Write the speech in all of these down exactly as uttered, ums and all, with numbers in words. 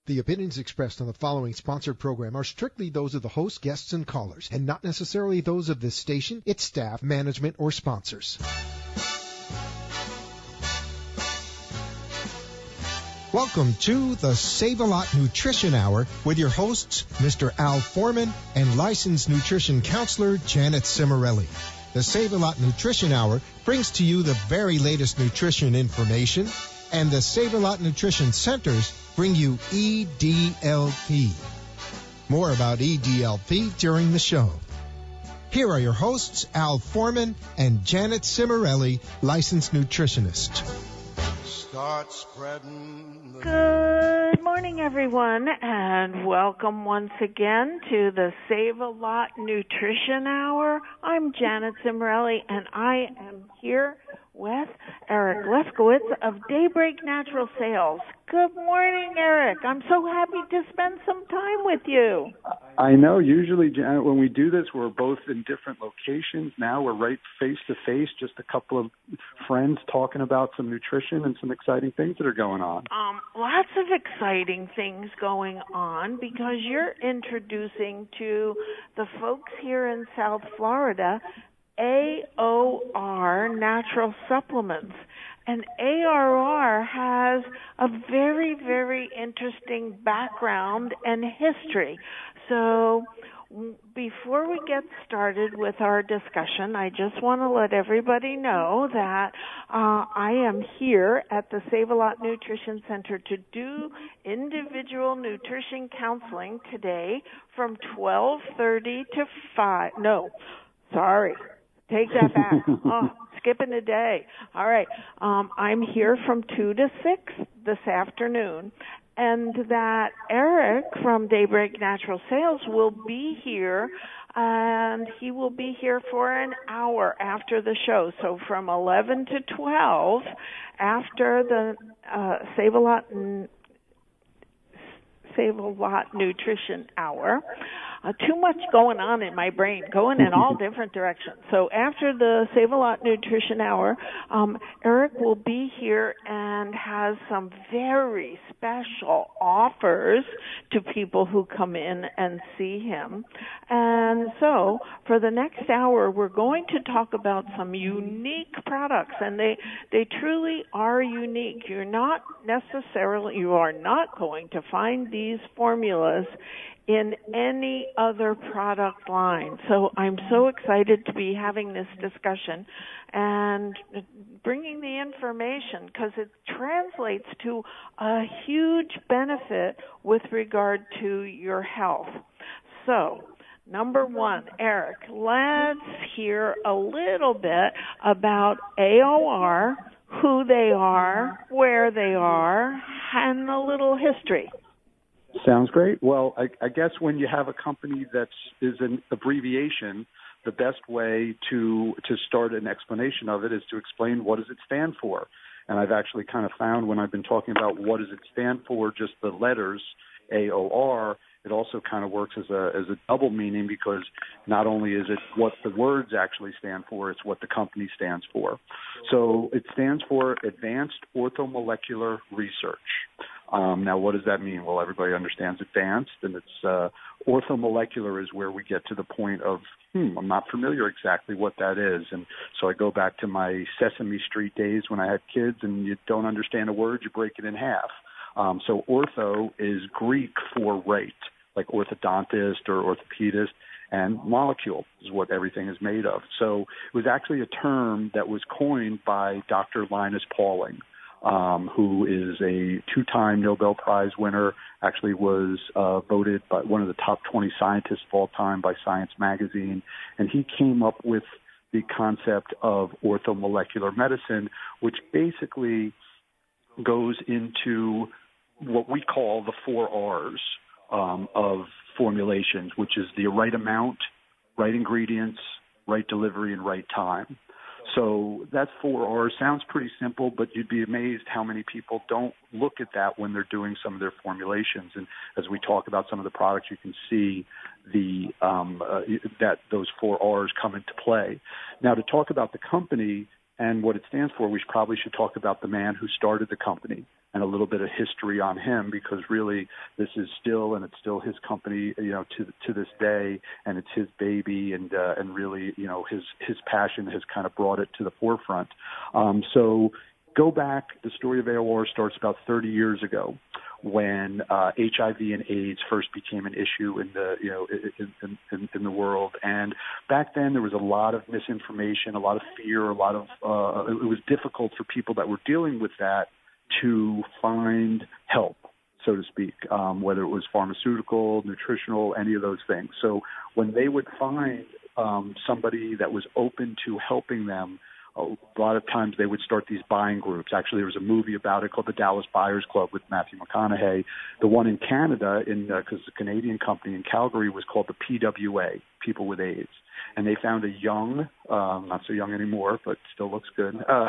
The opinions expressed on the following sponsored program are strictly those of the host, guests, and callers, and not necessarily those of this station, its staff, management, or sponsors. Welcome to the Save-A-Lot Nutrition Hour with your hosts, Mister Al Foreman and licensed nutrition counselor Janet Cimarelli. The Save-A-Lot Nutrition Hour brings to you the very latest nutrition information, and the Save-A-Lot Nutrition Centers bring you E D L P. More about E D L P during the show. Here are your hosts, Al Foreman and Janet Cimarelli, licensed nutritionist. Start spreading the... Good morning, everyone, and welcome once again to the Save-A-Lot Nutrition Hour. I'm Janet Cimarelli, and I am here with Eric Lefkowitz of Daybreak Natural Sales. Good morning, Eric. I'm so happy to spend some time with you. I know. Usually, Janet, when we do this, we're both in different locations. Now we're right face-to-face, just a couple of friends talking about some nutrition and some exciting things that are going on. Um, lots of exciting things going on because you're introducing to the folks here in South Florida A O R Natural Supplements. And A O R has a very, very interesting background and history. So before we get started with our discussion, I just want to let everybody know that uh, I am here at the Save-A-Lot Nutrition Center to do individual nutrition counseling today from twelve thirty to five. No, sorry. Take that back. Oh, skipping a day. All right. Um, I'm here from two to six this afternoon. And that Eric from Daybreak Natural Sales will be here, and he will be here for an hour after the show. So from eleven to twelve, after the uh, Save-A-Lot Save-A-Lot Nutrition Hour. Uh, too much going on in my brain, going in all different directions. So after the Save-A-Lot Nutrition Hour, um, Eric will be here and has some very special offers to people who come in and see him. And so for the next hour, we're going to talk about some unique products, and they, they truly are unique. You're not necessarily, you are not going to find these formulas in any other product line. So I'm so excited to be having this discussion and bringing the information because it translates to a huge benefit with regard to your health. So, number one, Eric, let's hear a little bit about A O R, who they are, where they are, and a little history. Sounds great. Well, I, I guess when you have a company that is an abbreviation, the best way to to start an explanation of it is to explain what does it stand for. And I've actually kind of found when I've been talking about what does it stand for, just the letters A O R, it also kind of works as a as a double meaning because not only is it what the words actually stand for, it's what the company stands for. So it stands for Advanced Orthomolecular Research. Um, now, what does that mean? Well, everybody understands advanced, and it's uh, orthomolecular is where we get to the point of, hmm, I'm not familiar exactly what that is. And so I go back to my Sesame Street days when I had kids, and you don't understand a word, you break it in half. Um, so ortho is Greek for right, like orthodontist or orthopedist, and molecule is what everything is made of. So it was actually a term that was coined by Doctor Linus Pauling. Um, who is a two-time Nobel Prize winner, actually was uh, voted by one of the top twenty scientists of all time by Science Magazine, and he came up with the concept of orthomolecular medicine, which basically goes into what we call the four R's um, of formulations, which is the right amount, right ingredients, right delivery, and right time. So that four R's sounds pretty simple, but you'd be amazed how many people don't look at that when they're doing some of their formulations. And as we talk about some of the products, you can see the um, uh, that those four R's come into play. Now, to talk about the company and what it stands for, we probably should talk about the man who started the company, and a little bit of history on him, because really this is still, and it's still his company, you know, to to this day, and it's his baby, and uh, and really, you know, his his passion has kind of brought it to the forefront. Um, so go back. The story of A O R starts about thirty years ago, when uh, H I V and AIDS first became an issue in the you know in, in, in the world. And back then there was a lot of misinformation, a lot of fear, a lot of uh, it was difficult for people that were dealing with that to find help, so to speak, um, whether it was pharmaceutical, nutritional, any of those things. So when they would find um, somebody that was open to helping them, a lot of times they would start these buying groups. Actually, there was a movie about it called The Dallas Buyers Club with Matthew McConaughey. The one in Canada, in because uh, the Canadian company in Calgary was called the P W A, People with AIDS. And they found a young, um, not so young anymore, but still looks good, uh,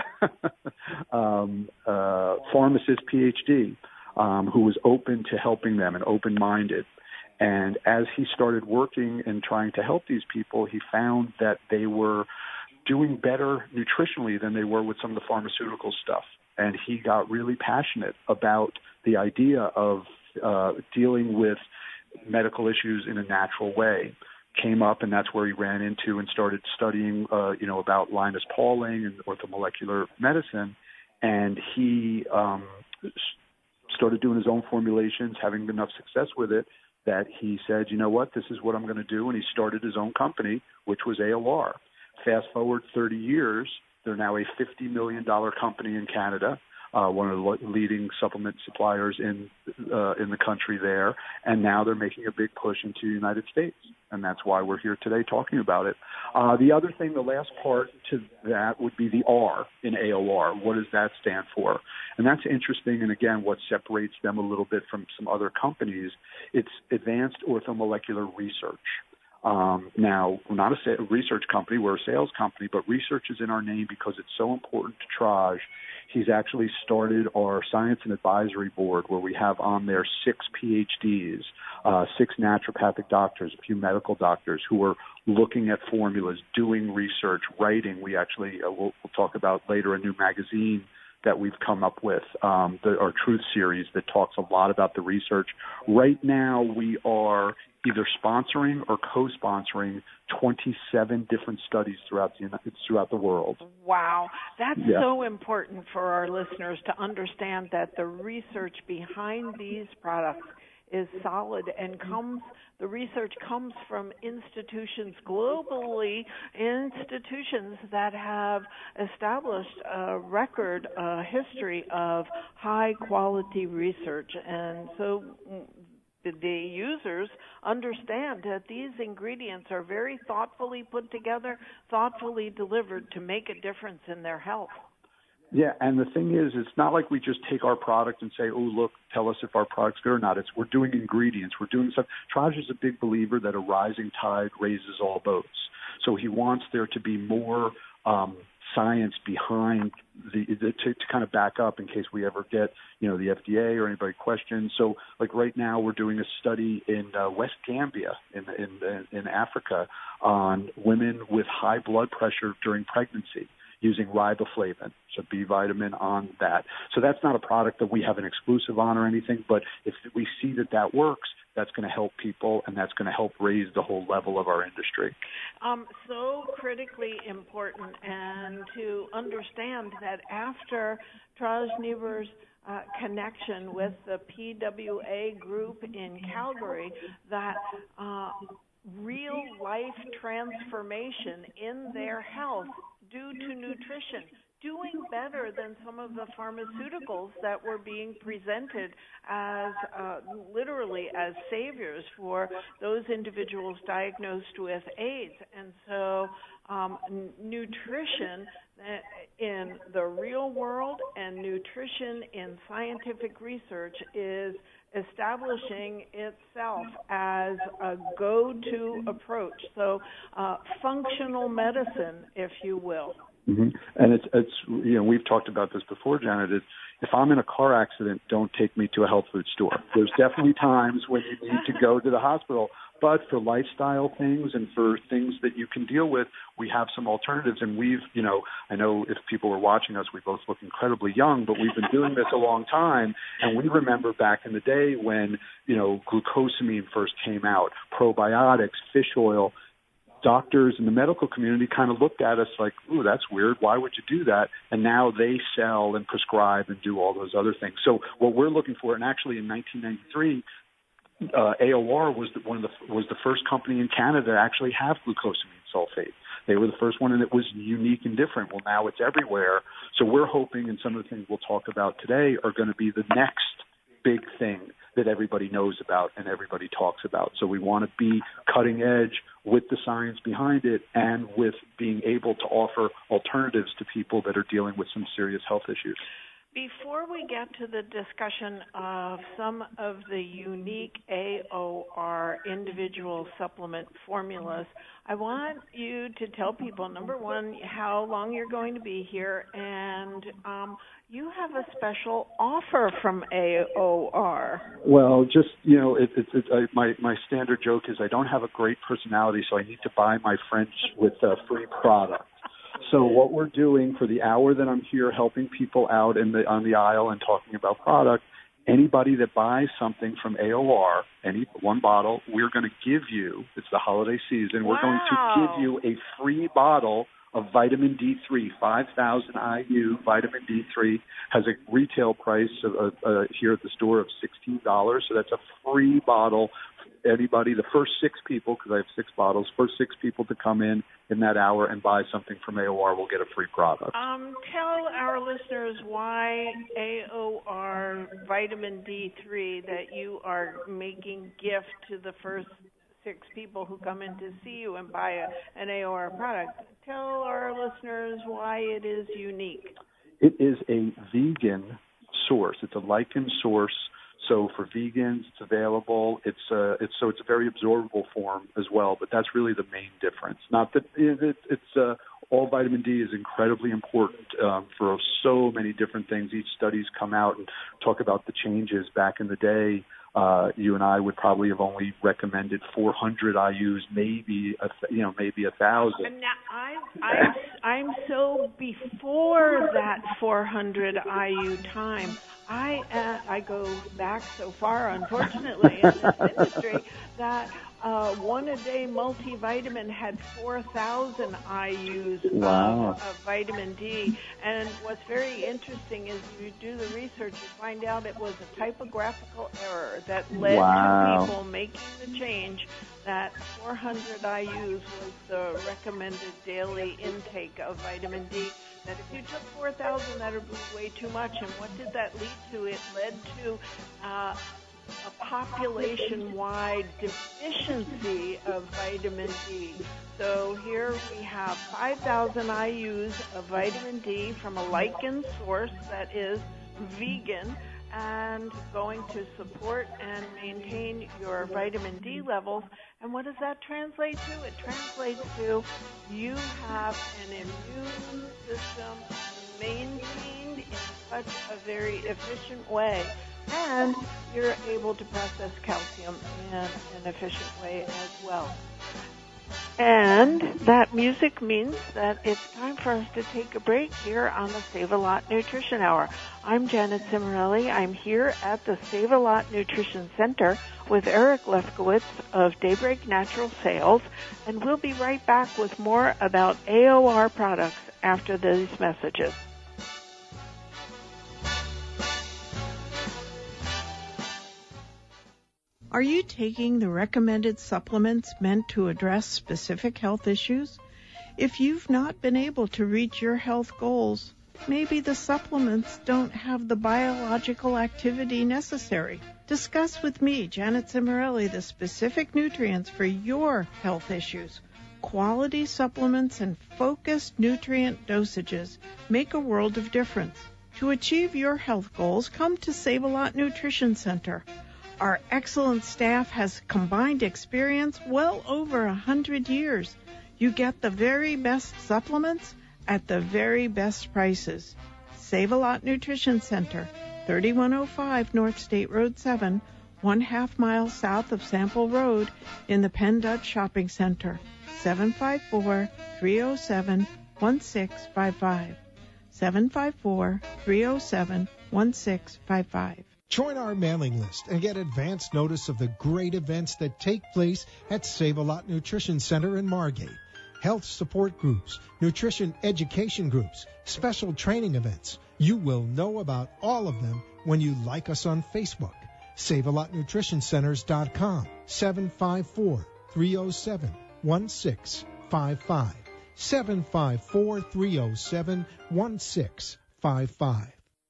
um, uh, pharmacist P H D, um, who was open to helping them and open-minded. And as he started working and trying to help these people, he found that they were doing better nutritionally than they were with some of the pharmaceutical stuff. And he got really passionate about the idea of uh, dealing with medical issues in a natural way. Came up, and that's where he ran into and started studying, uh, you know, about Linus Pauling and orthomolecular medicine. And he um, started doing his own formulations, having enough success with it that he said, you know what, this is what I'm going to do. And he started his own company, which was A O R. Fast forward thirty years, they're now a fifty million dollars company in Canada, uh, one of the leading supplement suppliers in uh, in the country there, and now they're making a big push into the United States, and that's why we're here today talking about it. Uh, the other thing, the last part to that would be the R in A O R. What does that stand for? And that's interesting, and again, what separates them a little bit from some other companies, it's Advanced Orthomolecular Research. Um, now, we're not a research company, we're a sales company, but research is in our name because it's so important to Traj. He's actually started our science and advisory board where we have on there six P H Ds, uh, six naturopathic doctors, a few medical doctors who are looking at formulas, doing research, writing. We actually, uh, we'll, we'll talk about later a new magazine that we've come up with, um, the, our Truth series that talks a lot about the research. Right now, we are either sponsoring or co-sponsoring twenty-seven different studies throughout the throughout the world. Wow, that's yeah. so important for our listeners to understand that the research behind these products is solid and comes. The research comes from institutions globally, institutions that have established a record, a history of high-quality research. And so the users understand that these ingredients are very thoughtfully put together, thoughtfully delivered to make a difference in their health. Yeah, and the thing is, it's not like we just take our product and say, oh, look, tell us if our product's good or not. It's we're doing ingredients. We're doing stuff. Traj is a big believer that a rising tide raises all boats. So he wants there to be more um, science behind the, the to, to kind of back up in case we ever get, you know, the F D A or anybody questions. So, like right now, we're doing a study in uh, West Gambia in, in in Africa on women with high blood pressure during pregnancy, using riboflavin, so B vitamin on that. So that's not a product that we have an exclusive on or anything, but if we see that that works, that's going to help people, and that's going to help raise the whole level of our industry. Um, so critically important, and to understand that after Traj Niebuhr's uh, connection with the P W A group in Calgary, that uh, real-life transformation in their health due to nutrition, doing better than some of the pharmaceuticals that were being presented as uh, literally as saviors for those individuals diagnosed with AIDS. And so um, n- nutrition in the real world and nutrition in scientific research is establishing itself as a go-to approach. So uh, functional medicine, if you will. Mm-hmm. And it's, it's, you know, we've talked about this before, Janet. It's, if I'm in a car accident, don't take me to a health food store. There's definitely times when you need to go to the hospital. But for lifestyle things and for things that you can deal with, we have some alternatives. And we've, you know, I know if people were watching us, we both look incredibly young, but we've been doing this a long time. And we remember back in the day when, you know, glucosamine first came out, probiotics, fish oil. Doctors in the medical community kind of looked at us like, ooh, that's weird. Why would you do that? And now they sell and prescribe and do all those other things. So what we're looking for, and actually in nineteen ninety-three, Uh, A O R was the, one of the was the first company in Canada to actually have glucosamine sulfate. They were the first one, and it was unique and different. Well, now it's everywhere. So we're hoping, and some of the things we'll talk about today are going to be the next big thing that everybody knows about and everybody talks about. So we want to be cutting edge with the science behind it and with being able to offer alternatives to people that are dealing with some serious health issues. Before we get to the discussion of some of the unique A O R individual supplement formulas, I want you to tell people, number one, how long you're going to be here, and um, you have a special offer from A O R. Well, just, you know, it, it, it, I, my, my standard joke is I don't have a great personality, so I need to buy my friends with a free product. So what we're doing for the hour that I'm here helping people out in the on the aisle and talking about product, anybody that buys something from A O R, any one bottle, we're going to give you, it's the holiday season, wow. we're going to give you a free bottle of vitamin D three, five thousand I U vitamin D three, has a retail price of, uh, uh, here at the store of sixteen dollars. So that's a free bottle for anybody, the first six people, because I have six bottles, first six people to come in in that hour and buy something from A O R will get a free product. Um, tell our listeners why A O R vitamin D three that you are making gift to the first six people who come in to see you and buy a, an A O R product. Tell our listeners why it is unique. It is a vegan source. It's a lichen source. So for vegans, it's available. It's uh, it's so it's a very absorbable form as well. But that's really the main difference. Not that it, it, it's uh, all vitamin D is incredibly important um, for so many different things. Each studies come out and talk about the changes. Back in the day, uh, you and I would probably have only recommended four hundred I U's, maybe a, you know maybe a thousand. And now I I I'm so before that four hundred I U time. I uh, I go back so far, unfortunately, in this industry that uh, one a day multivitamin had four thousand I U's wow. of, of vitamin D. And what's very interesting is you do the research, you find out it was a typographical error that led wow. to people making the change that four hundred I U's was the recommended daily intake of vitamin D. That if you took four thousand, that would be way too much. And what did that lead to? It led to uh, a population-wide deficiency of vitamin D. So here we have five thousand I U's of vitamin D from a lichen source that is vegan and going to support and maintain your vitamin D levels. And what does that translate to? It translates to you have an immune system maintained in such a very efficient way, and you're able to process calcium in an efficient way as well. And that music means that it's time for us to take a break here on the Save-A-Lot Nutrition Hour. I'm Janet Cimarelli. I'm here at the Save-A-Lot Nutrition Center with Eric Lefkowitz of Daybreak Natural Sales, and we'll be right back with more about A O R products after these messages. Are you taking the recommended supplements meant to address specific health issues? If you've not been able to reach your health goals, maybe the supplements don't have the biological activity necessary. Discuss with me, Janet Cimarelli, the specific nutrients for your health issues. Quality supplements and focused nutrient dosages make a world of difference. To achieve your health goals, come to Save-A-Lot Nutrition Center. Our excellent staff has combined experience well over a hundred years. You get the very best supplements at the very best prices. Save-A-Lot Nutrition Center, thirty-one oh five North State Road seven, one half mile south of Sample Road in the Penn Dutch Shopping Center, seven five four, three oh seven, one six five five, seven five four, three oh seven, one six five five. Join our mailing list and get advance notice of the great events that take place at Save-A-Lot Nutrition Center in Margate. Health support groups, nutrition education groups, special training events. You will know about all of them when you like us on Facebook. Save A Lot Nutrition Centers dot com, seven five four, three oh seven, one six five five, seven five four, three oh seven, one six five five.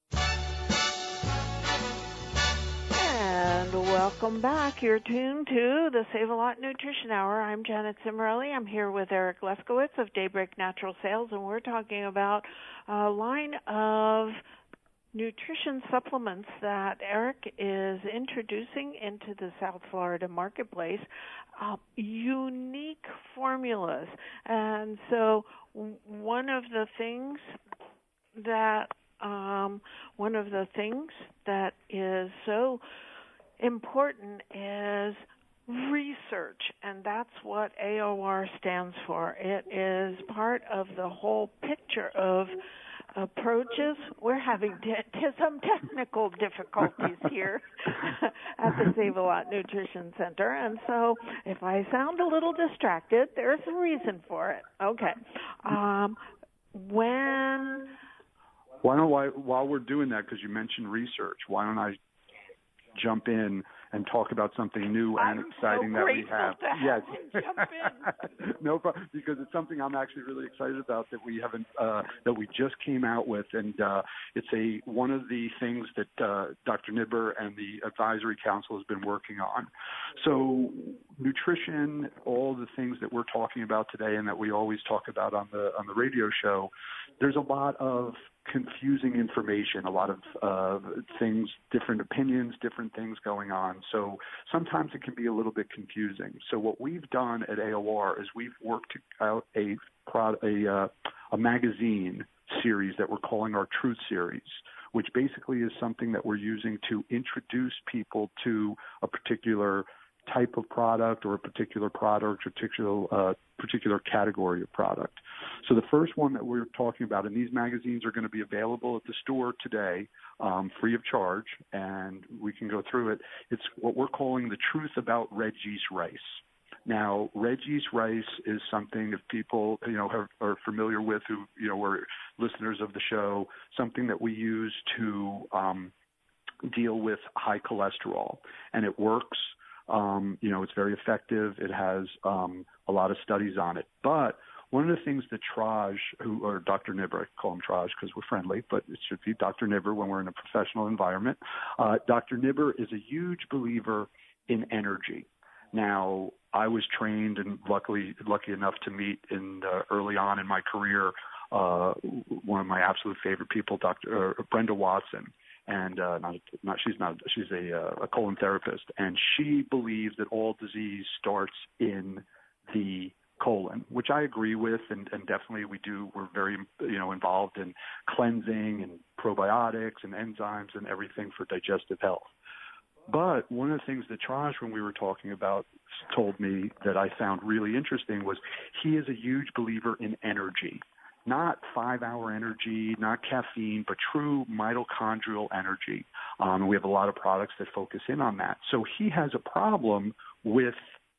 And welcome back. You're tuned to the Save-A-Lot Nutrition Hour. I'm Janet Cimarelli. I'm here with Eric Leskowitz of Daybreak Natural Sales, and we're talking about a line of nutrition supplements that Eric is introducing into the South Florida marketplace, uh, unique formulas. And so one of the things that um, one of the things that is so important is research, and that's what A O R stands for. It is part of the whole picture of approaches. We're having t- t- some technical difficulties here at the Save-A-Lot Nutrition Center, and so if I sound a little distracted, there's a reason for it. Okay. Um, when... Why don't I, while we're doing that, because you mentioned research, why don't I jump in and talk about something new and I'm exciting so that we have. To yes, have jump in. No problem, because it's something I'm actually really excited about that we haven't uh, that we just came out with, and uh, it's a one of the things that uh, Doctor Nibber and the Advisory Council has been working on. So nutrition, all the things that we're talking about today, and that we always talk about on the on the radio show. There's a lot of confusing information, a lot of uh, things, different opinions, different things going on. So sometimes it can be a little bit confusing. So what we've done at A O R is we've worked out a prod, a, uh, a magazine series that we're calling our Truth Series, which basically is something that we're using to introduce people to a particular type of product or a particular product or particular uh, particular category of product. So the first one that we're talking about, and these magazines are going to be available at the store today, um, free of charge, and we can go through it. It's what we're calling the Truth About Red Yeast Rice. Now, red yeast rice is something, if people, you know, have, are familiar with, who, you know, were listeners of the show, something that we use to um, deal with high cholesterol, and it works. Um, you know, it's very effective. It has um, a lot of studies on it. But one of the things that Traj, who, or Doctor Nibber, I call him Traj because we're friendly, but it should be Doctor Nibber when we're in a professional environment. Uh, Doctor Nibber is a huge believer in energy. Now, I was trained and luckily lucky enough to meet in uh, early on in my career uh, one of my absolute favorite people, Doctor Uh, Brenda Watson. And uh, not, not she's not she's a, uh, a colon therapist, and she believes that all disease starts in the colon, which I agree with, and, and definitely we do. We're very you know involved in cleansing and probiotics and enzymes and everything for digestive health. But one of the things that Traj, when we were talking about, told me that I found really interesting was he is a huge believer in energy. Not five-hour energy, not caffeine, but true mitochondrial energy. Um, we have a lot of products that focus in on that. So he has a problem with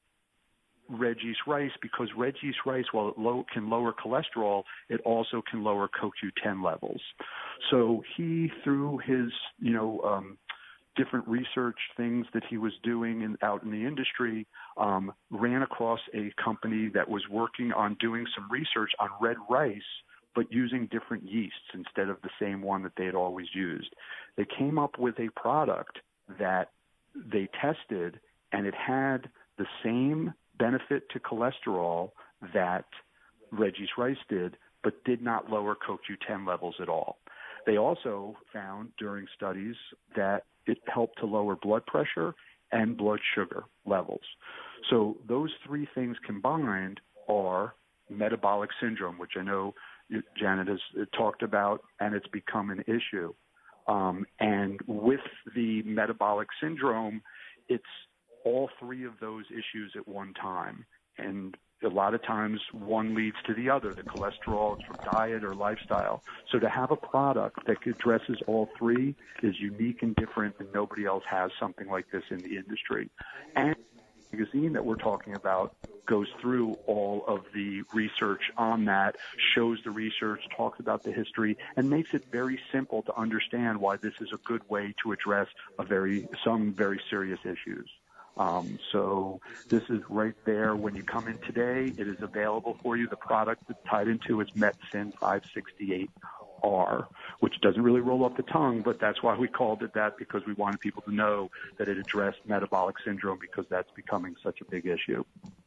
red yeast rice because red yeast rice, while it low, can lower cholesterol, it also can lower C O Q ten levels. So he, through his, you know, um, different research things that he was doing in, out in the industry, um, ran across a company that was working on doing some research on red rice, but using different yeasts instead of the same one that they had always used. They came up with a product that they tested, and it had the same benefit to cholesterol that red yeast rice did, but did not lower C O Q ten levels at all. They also found during studies that it helped to lower blood pressure and blood sugar levels. So those three things combined are metabolic syndrome, which I know Janet has talked about, and it's become an issue. Um, and with the metabolic syndrome, it's all three of those issues at one time. And a lot of times one leads to the other. The cholesterol is from diet or lifestyle. So to have a product that addresses all three is unique and different, and nobody else has something like this in the industry. And the magazine that we're talking about goes through all of the research on that, shows the research, talks about the history, and makes it very simple to understand why this is a good way to address a very some very serious issues. Um, so this is right there. When you come in today, it is available for you. The product that's tied into is Metsyn five sixty-eight R, which doesn't really roll off the tongue, but that's why we called it that, because we wanted people to know that it addressed metabolic syndrome, because that's becoming such a big issue.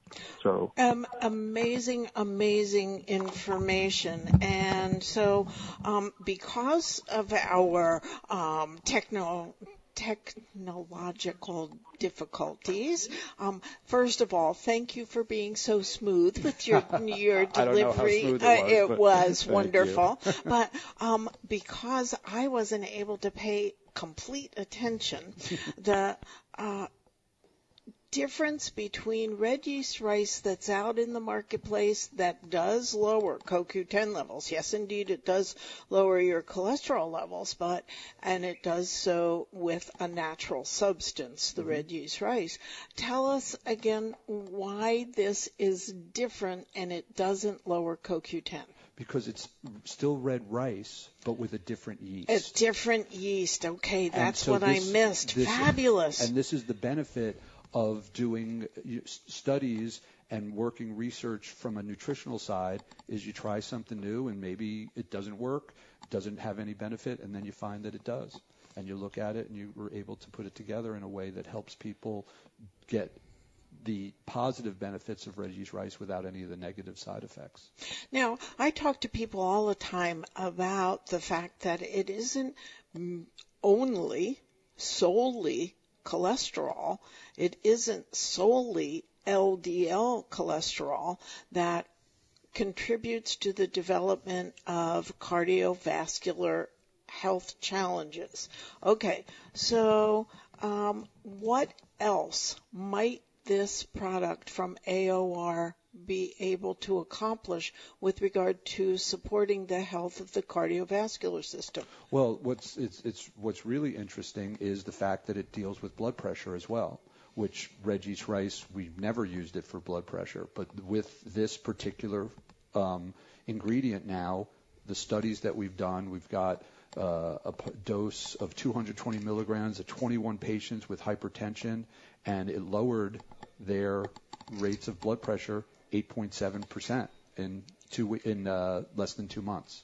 So um, amazing, amazing information. And so um, because of our um, techno technological difficulties. Um, first of all, thank you for being so smooth with your your delivery. I don't know how smooth it was. Uh, it was Thank wonderful. But um, because I wasn't able to pay complete attention, the uh, difference between red yeast rice that's out in the marketplace that does lower C O Q ten levels. Yes, indeed, it does lower your cholesterol levels, but and it does so with a natural substance, the mm-hmm. red yeast rice. Tell us again why this is different and it doesn't lower C O Q ten. Because it's still red rice, but with a different yeast. A different yeast. Okay, that's so what this, I missed. This, Fabulous. And this is the benefit of doing studies and working research from a nutritional side, is you try something new and maybe it doesn't work, doesn't have any benefit, and then you find that it does. And you look at it and you were able to put it together in a way that helps people get the positive benefits of red yeast rice without any of the negative side effects. Now, I talk to people all the time about the fact that it isn't only, solely cholesterol. It isn't solely L D L cholesterol that contributes to the development of cardiovascular health challenges. Okay, so um, what else might this product from A O R be able to accomplish with regard to supporting the health of the cardiovascular system? Well, what's it's, it's what's really interesting is the fact that it deals with blood pressure as well, which red yeast rice, we've never used it for blood pressure, but with this particular um, ingredient now, the studies that we've done, we've got uh, a p- dose of two hundred twenty milligrams at twenty-one patients with hypertension, and it lowered their rates of blood pressure eight point seven percent in two in uh, less than two months.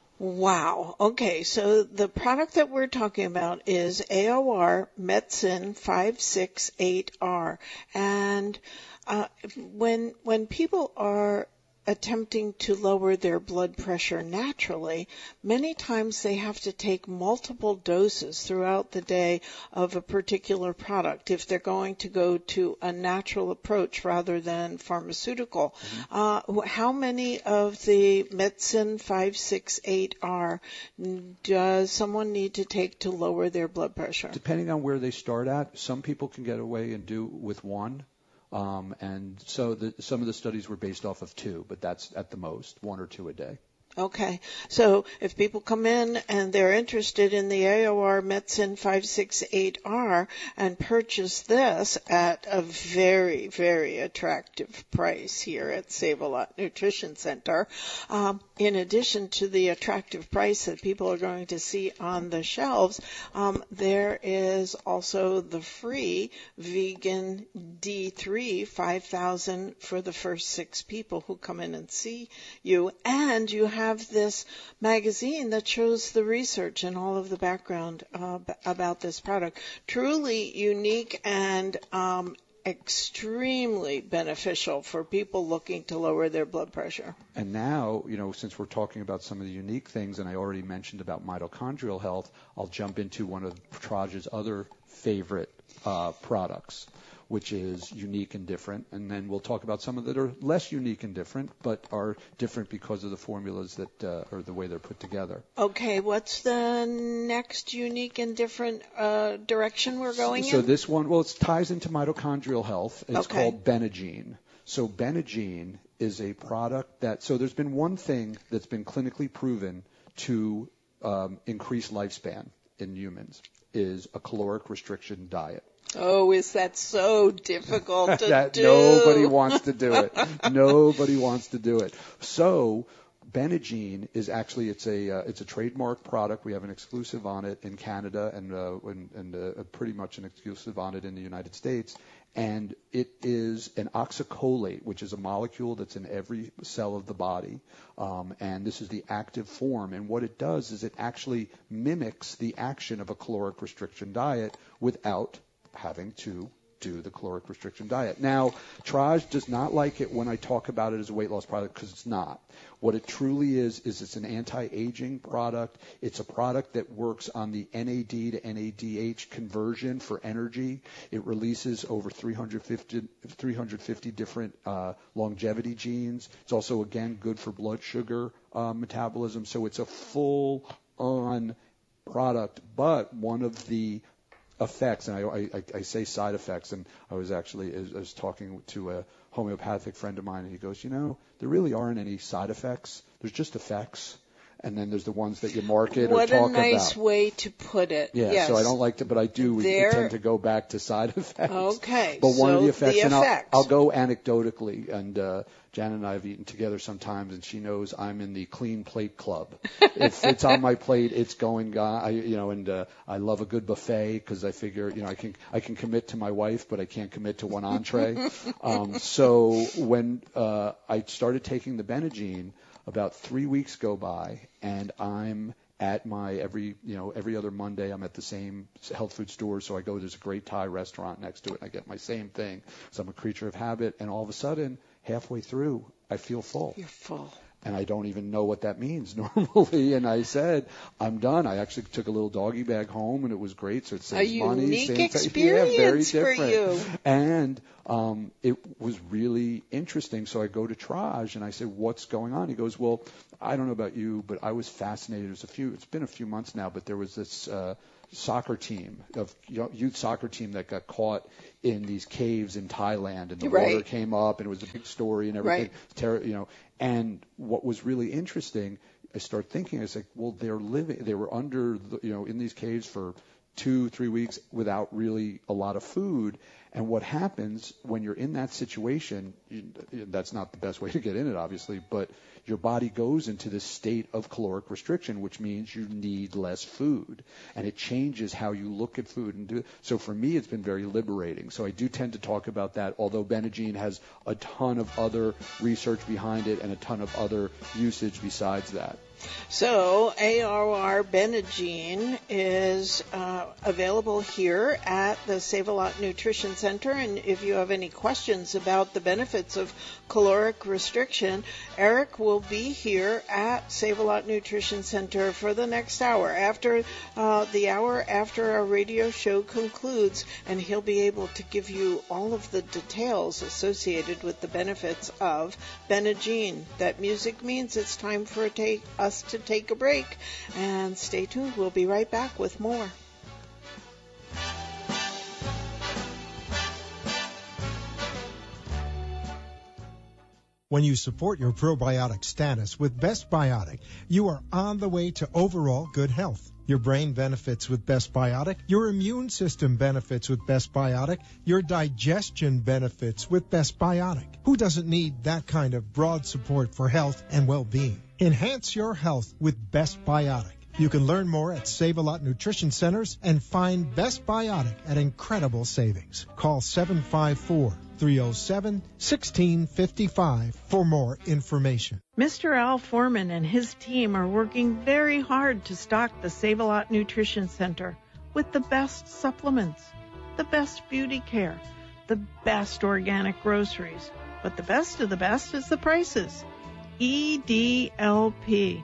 Wow. Okay, so the product that we're talking about is A O R Metsyn five sixty-eight R, and uh, when when people are attempting to lower their blood pressure naturally, many times they have to take multiple doses throughout the day of a particular product if they're going to go to a natural approach rather than pharmaceutical. Mm-hmm. Uh, how many of the Metsyn five sixty-eight R does someone need to take to lower their blood pressure? Depending on where they start at, some people can get away and do with one. Um, and so the, some of the studies were based off of two, but that's at the most, one or two a day. Okay. So if people come in and they're interested in the A O R Metsyn five sixty-eight R and purchase this at a very, very attractive price here at Save-A-Lot Nutrition Center, um, in addition to the attractive price that people are going to see on the shelves, um, there is also the free vegan D three five thousand for the first six people who come in and see you, and you have have this magazine that shows the research and all of the background uh, about this product. Truly unique and um, extremely beneficial for people looking to lower their blood pressure. And now, you know, since we're talking about some of the unique things, and I already mentioned about mitochondrial health, I'll jump into one of Traj's other favorite uh, products, which is unique and different. And then we'll talk about some of that are less unique and different, but are different because of the formulas that uh, or the way they're put together. Okay, what's the next unique and different uh, direction we're going so, in? So this one, well, it ties into mitochondrial health. It's okay. called Benagene. So Benagene is a product that, so there's been one thing that's been clinically proven to um, increase lifespan in humans, is a caloric restriction diet. Oh, is that so difficult to that do? Nobody wants to do it. Nobody wants to do it. So Benagene is actually, it's a uh, it's a trademark product. We have an exclusive on it in Canada and uh, and, and uh, pretty much an exclusive on it in the United States. And it is an oxycolate, which is a molecule that's in every cell of the body. Um, and this is the active form. And what it does is it actually mimics the action of a caloric restriction diet without having to do the caloric restriction diet. Now, Traj does not like it when I talk about it as a weight loss product because it's not. What it truly is, is it's an anti-aging product. It's a product that works on the N A D to N A D H conversion for energy. It releases over three hundred fifty, three hundred fifty different uh, longevity genes. It's also, again, good for blood sugar uh, metabolism. So it's a full-on product. But one of the effects, and I, I, I say side effects, and I was actually I was talking to a homeopathic friend of mine, and he goes, you know, there really aren't any side effects. There's just effects, and then there's the ones that you market what or talk about. What a nice way to put it. Yeah, yes. So I don't like to, but I do. We, we tend to go back to side effects. Okay. But one so of the effects, the and effects. I'll, I'll go anecdotally, and uh, Jan and I have eaten together sometimes, and she knows I'm in the clean plate club. If it's on my plate, it's going. Uh, I, you know, and uh, I love a good buffet because I figure, you know, I can I can commit to my wife, but I can't commit to one entree. um, so when uh, I started taking the Benagene, about three weeks go by, and I'm at my every, you know, every other Monday, I'm at the same health food store. So I go, there's a great Thai restaurant next to it. And I get my same thing. So I'm a creature of habit. And all of a sudden, halfway through, I feel full. You're full. And I don't even know what that means normally. And I said, I'm done. I actually took a little doggy bag home, and it was great. So it saves a money. unique Same experience yeah, very for different. you. And um, it was really interesting. So I go to Traj, and I say, what's going on? He goes, well, I don't know about you, but I was fascinated. It was a few. It's been a few months now, but there was this uh, soccer team, of youth soccer team that got caught in these caves in Thailand, and the right. water came up, and it was a big story and everything. Right. Ter- you know, and what was really interesting, I started thinking, I was like, well, they're living, they were under, the, you know, in these caves for two, three weeks without really a lot of food. And what happens when you're in that situation, you, that's not the best way to get in it, obviously, but your body goes into this state of caloric restriction, which means you need less food. And it changes how you look at food. And do, so for me, it's been very liberating. So I do tend to talk about that, although Benagene has a ton of other research behind it and a ton of other usage besides that. So A R R Benagene is uh, available here at the Save-A-Lot Nutrition Center. And if you have any questions about the benefits of caloric restriction, Eric will be here at Save-A-Lot Nutrition Center for the next hour, after uh, the hour after our radio show concludes, and he'll be able to give you all of the details associated with the benefits of Benagene. That music means it's time for a take, us to take a break, and stay tuned. We'll be right back with more. When you support your probiotic status with Best Biotic, you are on the way to overall good health. Your brain benefits with Best Biotic. Your immune system benefits with Best Biotic. Your digestion benefits with Best Biotic. Who doesn't need that kind of broad support for health and well-being? Enhance your health with Best Biotic. You can learn more at Save-A-Lot Nutrition Centers and find Best Biotic at incredible savings. Call seven five four, three oh seven, one six five five for more information. Mister Al Foreman and his team are working very hard to stock the Save-A-Lot Nutrition Center with the best supplements, the best beauty care, the best organic groceries. But the best of the best is the prices. E D L P.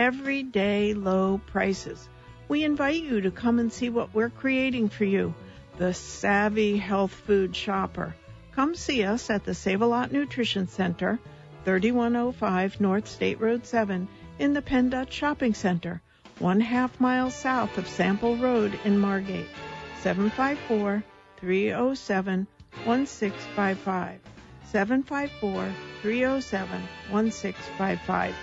Everyday low prices. We invite you to come and see what we're creating for you. the savvy health food shopper. Come see us at the Save-A-Lot Nutrition Center, thirty-one oh five North State Road seven in the Penn Dutch Shopping Center, one half mile south of Sample Road in Margate, seven five four, three oh seven, one six five five, seven five four, three oh seven, one six five five.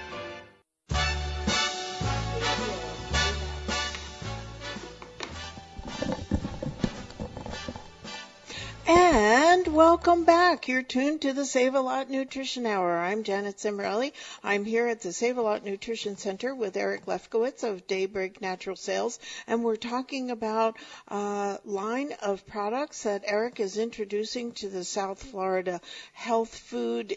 And welcome back. You're tuned to the Save-A-Lot Nutrition Hour. I'm Janet Cimorelli. I'm here at the Save-A-Lot Nutrition Center with Eric Lefkowitz of Daybreak Natural Sales, and we're talking about a line of products that Eric is introducing to the South Florida health food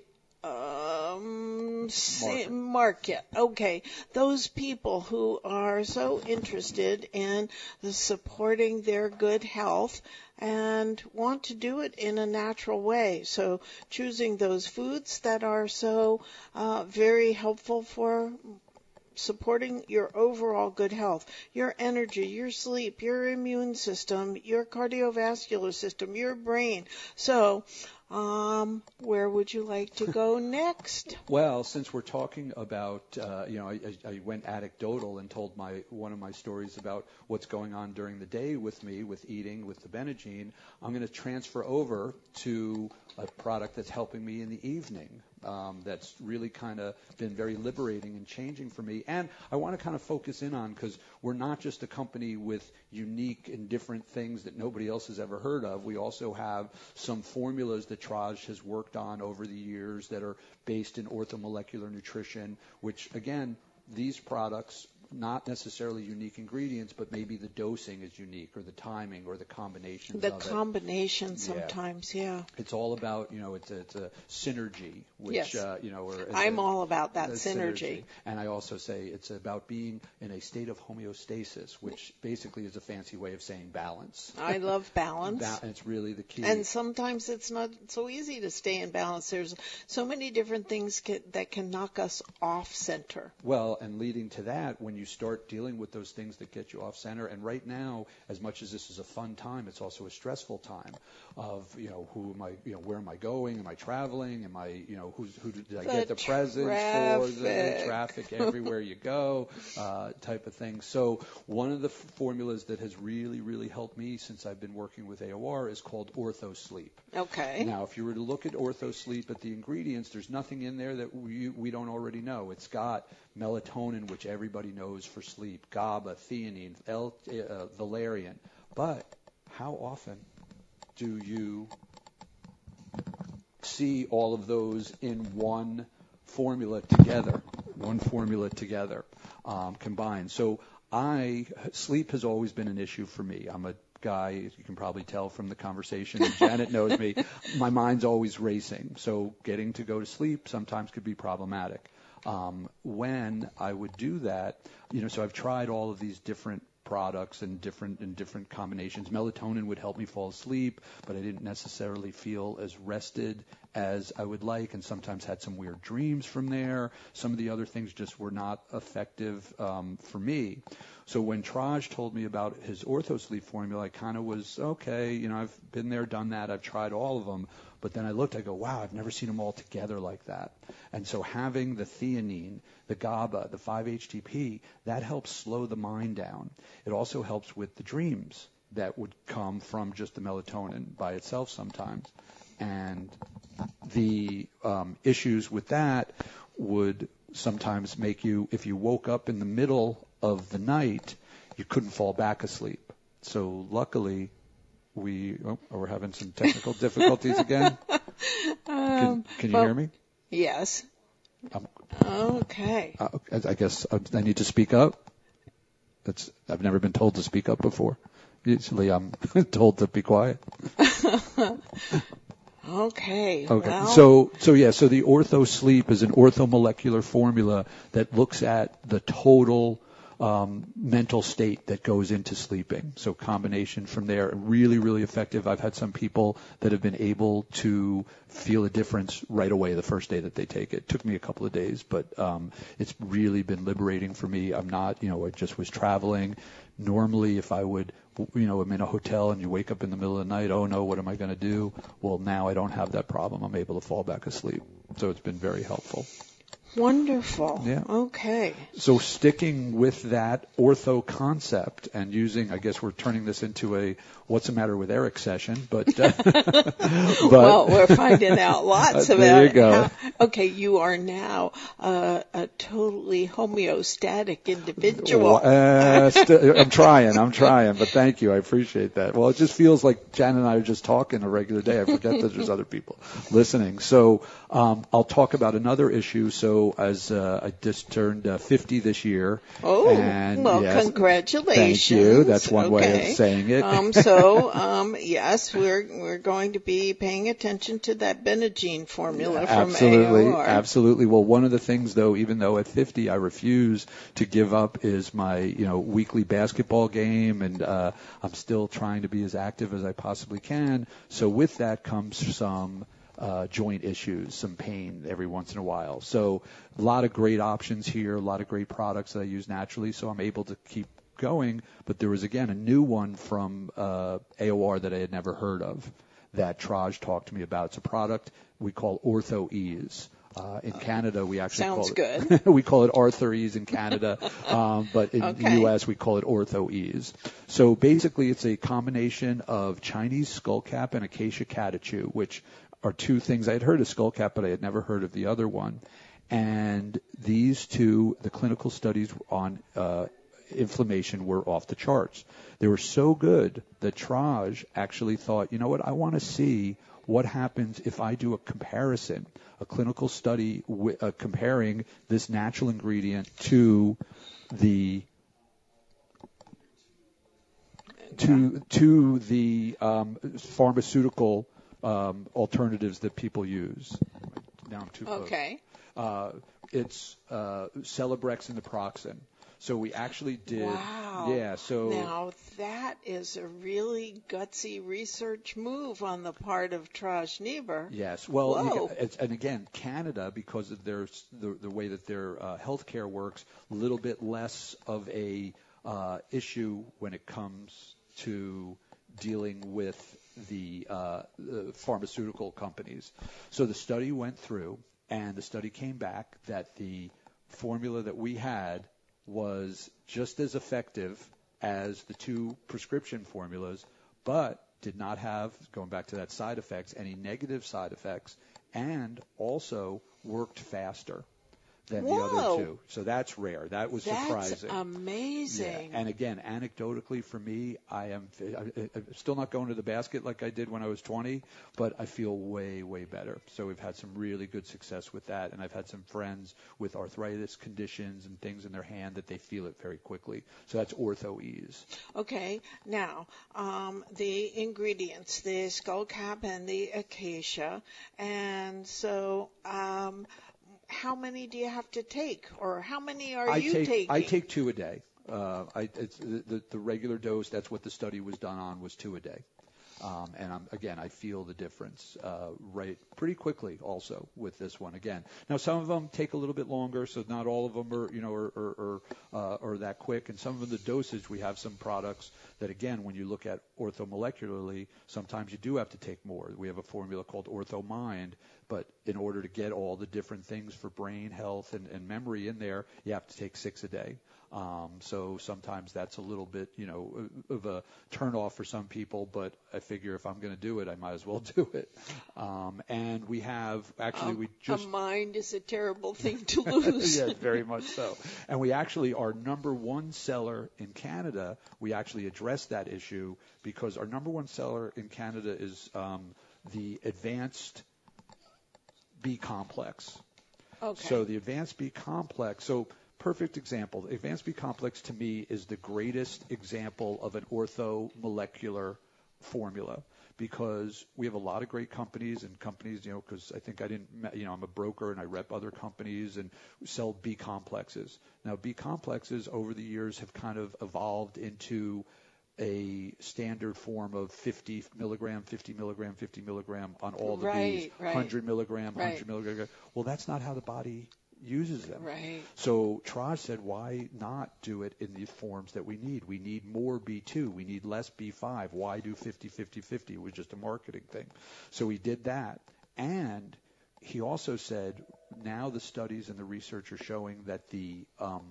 Um, market. market. Okay. Those people who are so interested in the supporting their good health and want to do it in a natural way. So choosing those foods that are so uh, very helpful for supporting your overall good health, your energy, your sleep, your immune system, your cardiovascular system, your brain. So, um, where would you like to go next? Well, since we're talking about, uh, you know, I, I went anecdotal and told my one of my stories about what's going on during the day with me, with eating, with the Benagine. I'm going to transfer over to a product that's helping me in the evening. Um, that's really kind of been very liberating and changing for me. And I want to kind of focus in on, because we're not just a company with unique and different things that nobody else has ever heard of. We also have some formulas that Traj has worked on over the years that are based in orthomolecular nutrition, which, again, these products, not necessarily unique ingredients, but maybe the dosing is unique, or the timing, or the combination. The of combination it. sometimes, yeah. yeah. It's all about, you know, it's a, it's a synergy, which, yes. uh, you know, or I'm a, all about that synergy. synergy. And I also say it's about being in a state of homeostasis, which basically is a fancy way of saying balance. I love balance. ba- it's really the key. And sometimes it's not so easy to stay in balance. There's so many different things ca- that can knock us off center. Well, and leading to that, when you start dealing with those things that get you off center, and right now, as much as this is a fun time, it's also a stressful time of, you know, who am I, you know, where am I going? Am I traveling? Am I, you know, who's, who did I the get the presents traffic. for? The, the traffic everywhere you go, uh, type of thing. So one of the f- formulas that has really, really helped me since I've been working with A O R is called Ortho Sleep. Okay. Now, if you were to look at Ortho Sleep at the ingredients, there's nothing in there that we, we don't already know. It's got melatonin, which everybody knows for sleep, GABA, theanine, L, uh, valerian. But how often do you see all of those in one formula together, one formula together, um, combined? So I, sleep has always been an issue for me. I'm a guy, you can probably tell from the conversation, and Janet knows me, my mind's always racing. So getting to go to sleep sometimes could be problematic. Um, when I would do that, you know, so I've tried all of these different products and different and different combinations. Melatonin would help me fall asleep, but I didn't necessarily feel as rested as I would like, and sometimes had some weird dreams from there. Some of the other things just were not effective um, for me. So when Traj told me about his Ortho Sleep formula, I kind of was, okay, you know, I've been there, done that, I've tried all of them. But then I looked, I go, wow, I've never seen them all together like that. And so having the theanine, the GABA, the five H T P, that helps slow the mind down. It also helps with the dreams that would come from just the melatonin by itself sometimes. And the um, issues with that would sometimes make you, if you woke up in the middle of the night, you couldn't fall back asleep. So luckily, we, oh, we're having some technical difficulties again. Can, can you well, hear me? Yes. Um, okay. Uh, I guess I need to speak up. That's, I've never been told to speak up before. Usually I'm told to be quiet. Okay. Okay. Well. So, so yeah, so the Ortho Sleep is an orthomolecular formula that looks at the total um, mental state that goes into sleeping. So combination from there, really, really effective. I've had some people that have been able to feel a difference right away the first day that they take it. It took me a couple of days, but um, it's really been liberating for me. I'm not, you know, I just was traveling. Normally, if I would, you know, I'm in a hotel and you wake up in the middle of the night, oh no, what am I going to do? Well, now I don't have that problem. I'm able to fall back asleep. So it's been very helpful. Wonderful. Yeah. Okay. So sticking with that ortho concept and using, I guess we're turning this into a what's the matter with Eric session, but, uh, but well, we're finding out lots uh, about there you go. How, okay, you are now uh, a totally homeostatic individual. Uh, st- I'm trying, I'm trying, but thank you, I appreciate that. Well, it just feels like Jan and I are just talking a regular day. I forget that there's other people listening. So um, I'll talk about another issue. So as uh, I just turned uh, fifty this year. Oh, and well, yes, congratulations. Thank you. That's one okay. way of saying it. um, so, um, yes, we're we're going to be paying attention to that Benagine formula from absolutely, A O R. Absolutely. Well, one of the things, though, even though at fifty I refuse to give up, is my you know weekly basketball game, and uh, I'm still trying to be as active as I possibly can. So with that comes some Uh, joint issues, some pain every once in a while. So a lot of great options here, a lot of great products that I use naturally, so I'm able to keep going. But there was, again, a new one from uh, A O R that I had never heard of that Traj talked to me about. It's a product we call Ortho Ease. Uh, in Canada, we actually Sounds call it, good. we call it Arthur Ease in Canada, um, but in Okay. the U S we call it Ortho Ease. So basically, it's a combination of Chinese skullcap and acacia catechu, which are two things. I had heard of skullcap, but I had never heard of the other one. And these two, the clinical studies on uh, inflammation were off the charts. They were so good that Traj actually thought, you know what, I want to see what happens if I do a comparison, a clinical study w- uh, comparing this natural ingredient to the to to the um, pharmaceutical um, alternatives that people use. Now I'm too close. Okay. Uh, it's uh, Celebrex and naproxen. So we actually did. Wow. Yeah. So now that is a really gutsy research move on the part of Traj Niebuhr. Yes. Well, Whoa. it's, and again, Canada, because of their the, the way that their uh, healthcare works, a little bit less of a uh, issue when it comes to dealing with the, uh, the pharmaceutical companies. So the study went through, and the study came back that the formula that we had was just as effective as the two prescription formulas, but did not have, going back to that side effects, any negative side effects, and also worked faster than Whoa. the other two. So that's rare. That was That's surprising. amazing. Yeah. And again, anecdotally for me, I am I, I'm still not going to the basket like I did when I was twenty, but I feel way, way better. So we've had some really good success with that, and I've had some friends with arthritis conditions and things in their hand that they feel it very quickly. So that's Ortho Ease. Okay. Now, um, the ingredients, the skullcap and the acacia, and so um, how many do you have to take, or how many are I you take, taking? I take two a day. Uh, I, it's the, the, the regular dose, that's what the study was done on, was two a day. Um, and I'm, again, I feel the difference uh, right pretty quickly also with this one again. Now, some of them take a little bit longer, so not all of them are, you know, are, are, are, uh, are that quick. And some of the dosage, we have some products that, again, when you look at orthomolecularly, sometimes you do have to take more. We have a formula called OrthoMind, but in order to get all the different things for brain health and, and memory in there, you have to take six a day. Um, so sometimes that's a little bit, you know, of a turnoff for some people, but I figure if I'm going to do it, I might as well do it. Um, and we have, actually, um, we just... A mind is a terrible thing to lose. Yes, very much so. And we actually, our number one seller in Canada, we actually addressed that issue because our number one seller in Canada is um, the Advanced B Complex. Okay. So the Advanced B Complex, so... Perfect example. The Advanced B Complex to me is the greatest example of an orthomolecular formula, because we have a lot of great companies and companies, you know, because I think I didn't, you know, I'm a broker and I rep other companies and sell B complexes. Now, B complexes over the years have kind of evolved into a standard form of fifty milligram, fifty milligram, fifty milligram on all the right, Bs, right. one hundred milligram, right. one hundred milligram. Well, that's not how the body uses them. Right. So Traj said, why not do it in the forms that we need? We need more B two. We need less B five. Why do fifty, fifty, fifty? It was just a marketing thing. So he did that. And he also said, now the studies and the research are showing that the um,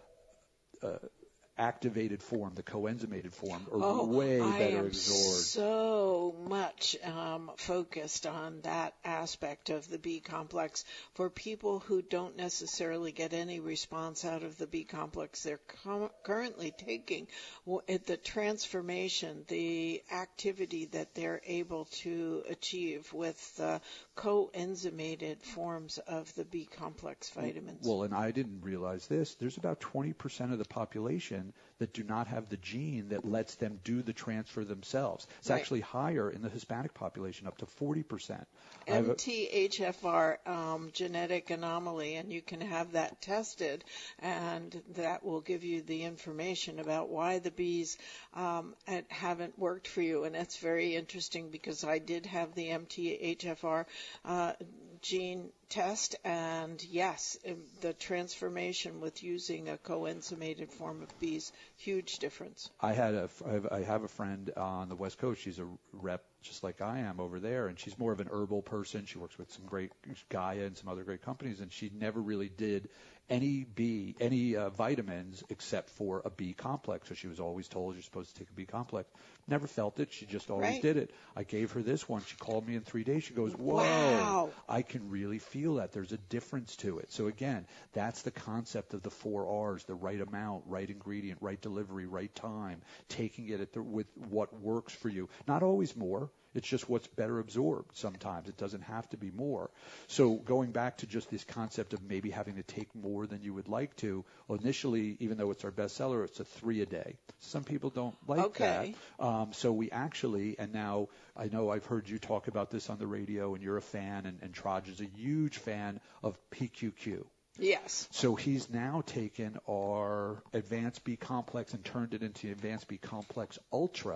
uh, activated form, the coenzymated form, are oh, way I better am absorbed. So much um, focused on that aspect of the B complex for people who don't necessarily get any response out of the B complex they're com- currently taking. Well, at the transformation, the activity that they're able to achieve with the coenzymated forms of the B complex vitamins. Well, and I didn't realize this. There's about twenty percent of the population that do not have the gene that lets them do the transfer themselves. It's right. actually higher in the Hispanic population, up to forty percent. M T H F R, um, genetic anomaly, and you can have that tested, and that will give you the information about why the bees um, haven't worked for you. And that's very interesting because I did have the M T H F R uh, gene test, and yes, the transformation with using a coenzymated form of bees, huge difference. I had a, I have a friend on the West Coast. She's a rep just like I am over there, and she's more of an herbal person. She works with some great Gaia and some other great companies, and she never really did any B, any uh, vitamins except for a B complex. So she was always told you're supposed to take a B complex. Never felt it. She just always right. did it. I gave her this one. She called me in three days. She goes, whoa, wow. I can really feel that. There's a difference to it. So again, that's the concept of the four R's, the right amount, right ingredient, right delivery, right time, taking it at the, with what works for you. Not always more. It's just what's better absorbed sometimes. It doesn't have to be more. So going back to just this concept of maybe having to take more than you would like to, well, initially, even though it's our bestseller, it's a three a day. Some people don't like okay. that. Um, so we actually, and now I know I've heard you talk about this on the radio, and you're a fan, and, and Traj is a huge fan of P Q Q. Yes. So he's now taken our Advanced B Complex and turned it into Advanced B Complex Ultra.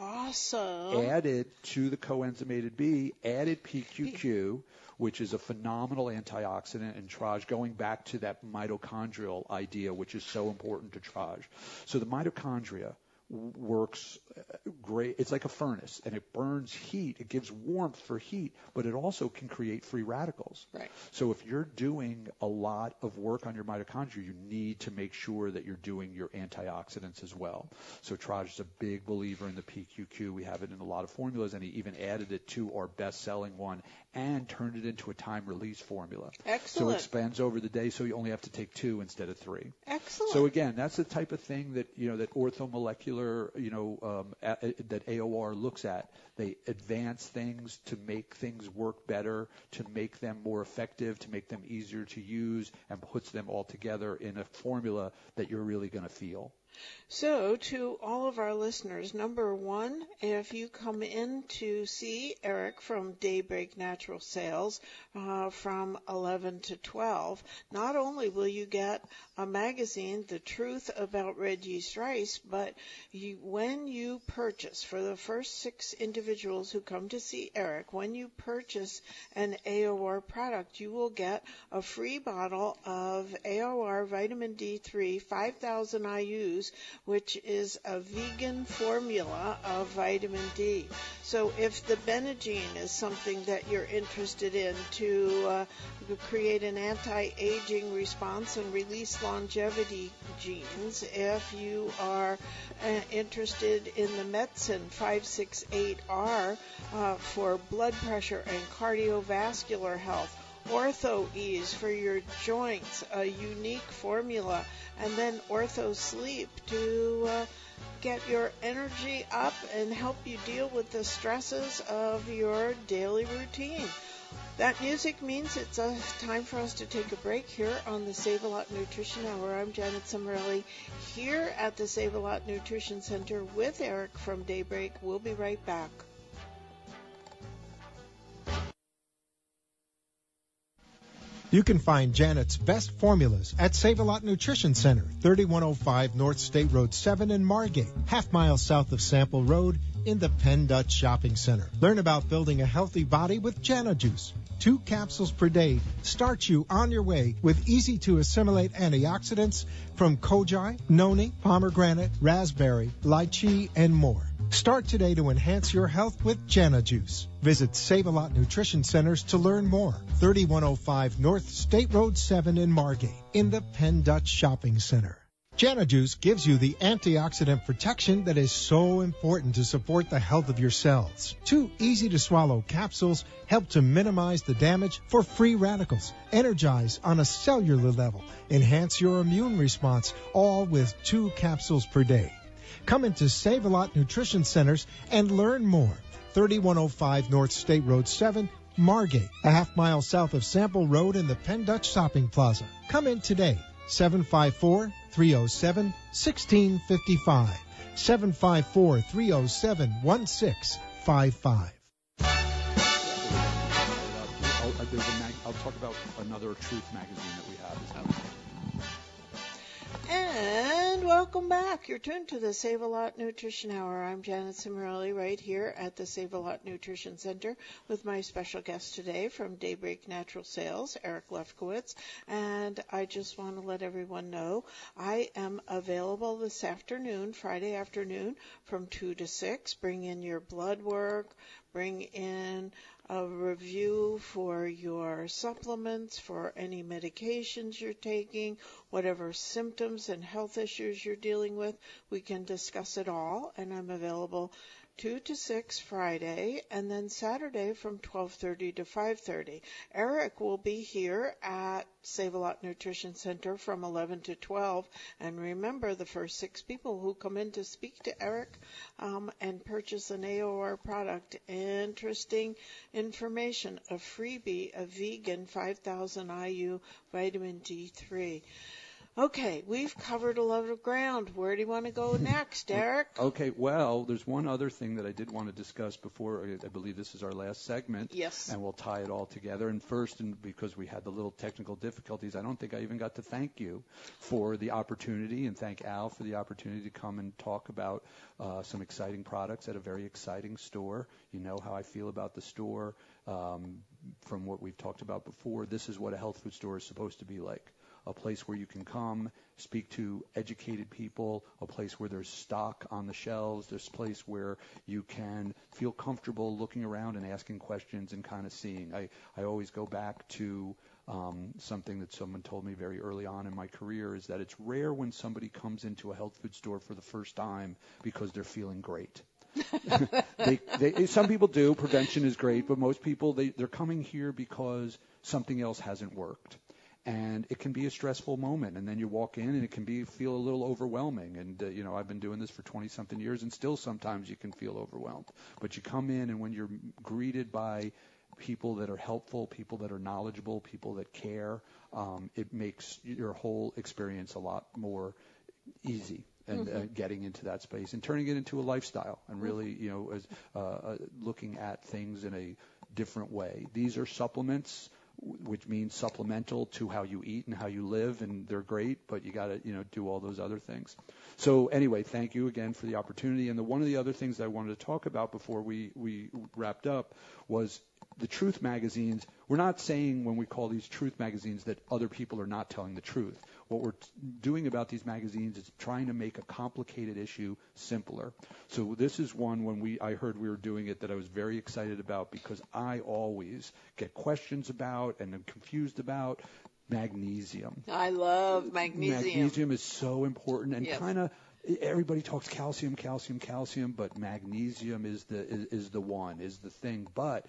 Awesome. Added to the coenzymated B, added P Q Q, which is a phenomenal antioxidant, and Traj, going back to that mitochondrial idea, which is so important to Traj. So the mitochondria works great. It's like a furnace, and it burns heat. It gives warmth for heat, but it also can create free radicals. Right. So if you're doing a lot of work on your mitochondria, you need to make sure that you're doing your antioxidants as well. So Traj is a big believer in the P Q Q. We have it in a lot of formulas, and he even added it to our best-selling one and turned it into a time-release formula. Excellent. So it expands over the day, so you only have to take two instead of three. Excellent. So again, that's the type of thing that, you know, that orthomolecular, you know, um, a, a, that A O R looks at. They advance things to make things work better, to make them more effective, to make them easier to use, and puts them all together in a formula that you're really going to feel. So, to all of our listeners, number one, if you come in to see Eric from Daybreak Natural Sales uh, from eleven to twelve, not only will you get a magazine, The Truth About Red Yeast Rice, but you, when you purchase, for the first six individuals who come to see Eric, when you purchase an A O R product, you will get a free bottle of A O R Vitamin D three five thousand I U's, which is a vegan formula of vitamin D. So if the Benagine is something that you're interested in to uh, create an anti-aging response and release longevity genes, if you are uh, interested in the Metsin five sixty-eight R uh, for blood pressure and cardiovascular health, Ortho Ease for your joints, a unique formula, and then Ortho Sleep to uh, get your energy up and help you deal with the stresses of your daily routine. That music means it's uh, time for us to take a break here on the Save-A-Lot Nutrition Hour. I'm Janet Cimarelli here at the Save-A-Lot Nutrition Center with Eric from Daybreak. We'll be right back. You can find Janet's best formulas at Save-A-Lot Nutrition Center, thirty-one oh five North State Road seven in Margate, half mile south of Sample Road in the Penn Dutch Shopping Center. Learn about building a healthy body with Jana Juice. Two capsules per day start you on your way with easy-to-assimilate antioxidants from koji, noni, pomegranate, raspberry, lychee, and more. Start today to enhance your health with Jana Juice. Visit Save-A-Lot Nutrition Centers to learn more. thirty-one oh five North State Road seven in Margate in the Penn Dutch Shopping Center. Jana Juice gives you the antioxidant protection that is so important to support the health of your cells. Two easy-to-swallow capsules help to minimize the damage for free radicals, energize on a cellular level, enhance your immune response, all with two capsules per day. Come into Save-A-Lot Nutrition Centers and learn more. thirty-one oh five North State Road seven, Margate, a half mile south of Sample Road in the Penn Dutch Shopping Plaza. Come in today. seven five four, three oh seven, one six five five. seven five four, three oh seven, one six five five. I'll, there's a mag- I'll talk about another Truth magazine that we have. Is out. And welcome back. You're tuned to the Save-A-Lot Nutrition Hour. I'm Janet Cimarelli right here at the Save-A-Lot Nutrition Center with my special guest today from Daybreak Natural Sales, Eric Lefkowitz. And I just want to let everyone know I am available this afternoon, Friday afternoon, from two to six. Bring in your blood work. Bring in a review for your supplements, for any medications you're taking, whatever symptoms and health issues you're dealing with. We can discuss it all, and I'm available two to six Friday, and then Saturday from twelve thirty to five thirty. Eric will be here at Save-A-Lot Nutrition Center from eleven to twelve. And remember, the first six people who come in to speak to Eric um, and purchase an A O R product, interesting information, a freebie, a vegan five thousand I U vitamin D three. Okay, we've covered a lot of ground. Where do you want to go next, Eric? Okay, well, there's one other thing that I did want to discuss before. I believe this is our last segment. Yes. And we'll tie it all together. And first, and because we had the little technical difficulties, I don't think I even got to thank you for the opportunity, and thank Al for the opportunity to come and talk about uh, some exciting products at a very exciting store. You know how I feel about the store. Um, from what we've talked about before, this is what a health food store is supposed to be like. A place where you can come, speak to educated people, a place where there's stock on the shelves, there's a place where you can feel comfortable looking around and asking questions and kind of seeing. I, I always go back to um, something that someone told me very early on in my career, is that it's rare when somebody comes into a health food store for the first time because they're feeling great. they, they, some people do. Prevention is great, but most people, they, they're coming here because something else hasn't worked. And it can be a stressful moment, and then you walk in, and it can be feel a little overwhelming. And uh, you know, I've been doing this for twenty-something years, and still sometimes you can feel overwhelmed. But you come in, and when you're greeted by people that are helpful, people that are knowledgeable, people that care, um, it makes your whole experience a lot more easy. And mm-hmm. uh, getting into that space and turning it into a lifestyle, and really, you know, as, uh, uh, looking at things in a different way. These are supplements, which means supplemental to how you eat and how you live, and they're great, but you got to, you know, do all those other things. So anyway, thank you again for the opportunity. And the, one of the other things that I wanted to talk about before we, we wrapped up was the truth magazines. We're not saying when we call these truth magazines that other people are not telling the truth. What we're t- doing about these magazines is trying to make a complicated issue simpler. So this is one when we I heard we were doing it that I was very excited about, because I always get questions about and am confused about magnesium. I love magnesium. Magnesium is so important, and yes. kind of everybody talks calcium, calcium, calcium, but magnesium is the is, is the one, is the thing. But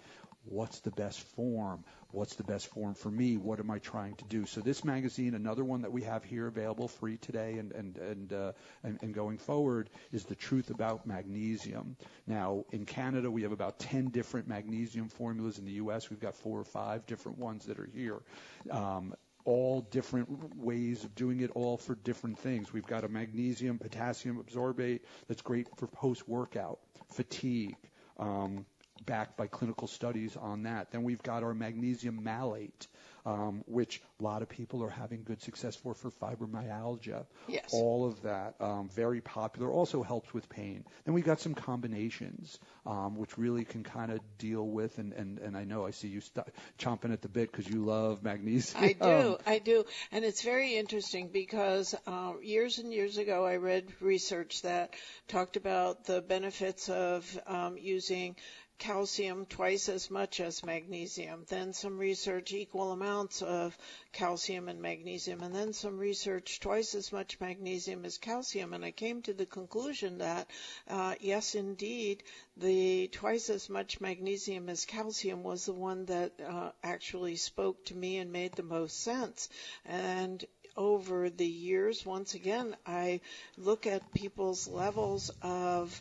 what's the best form? What's the best form for me? What am I trying to do? So this magazine, another one that we have here available free today and and and uh, and, and going forward, is The Truth About Magnesium. Now, in Canada, we have about ten different magnesium formulas. In the U S, we've got four or five different ones that are here. Um, all different ways of doing it, all for different things. We've got a magnesium potassium absorbate that's great for post-workout, fatigue, um, backed by clinical studies on that. Then we've got our magnesium malate, um, which a lot of people are having good success for for fibromyalgia. Yes. All of that, um, very popular, also helps with pain. Then we've got some combinations, um, which really can kind of deal with, and, and, and I know I see you st- chomping at the bit because you love magnesium. I do, I do. And it's very interesting because uh, years and years ago I read research that talked about the benefits of um, using calcium twice as much as magnesium, then some research equal amounts of calcium and magnesium, and then some research twice as much magnesium as calcium. And I came to the conclusion that, uh, yes, indeed, the twice as much magnesium as calcium was the one that uh, actually spoke to me and made the most sense. And over the years, once again, I look at people's levels of